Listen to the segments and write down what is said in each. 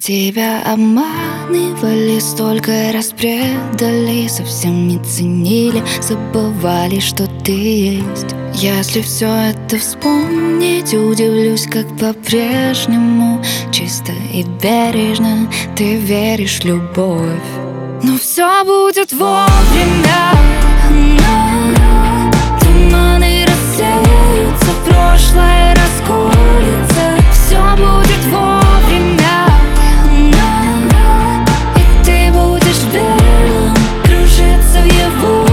Тебя обманывали, столько раз предали, совсем не ценили, забывали, что ты есть. Если все это вспомнить, удивлюсь, как по-прежнему чисто и бережно ты веришь в любовь. Но все будет вовремя. Туманы рассеются, прошлое расколется. Все будет вовремя. И ты будешь белым, кружиться в его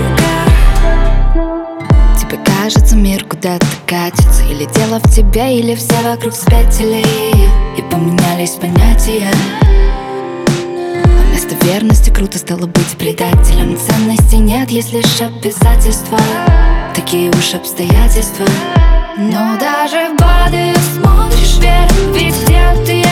руках. Тебе кажется, мир куда-то катится, или дело в тебе, или все вокруг спятили и поменялись понятия. Вместо верности круто стало быть предателем. Ценности нет, есть лишь обязательства, такие уж обстоятельства. Но даже в бады смотришь вверх, ведь где ты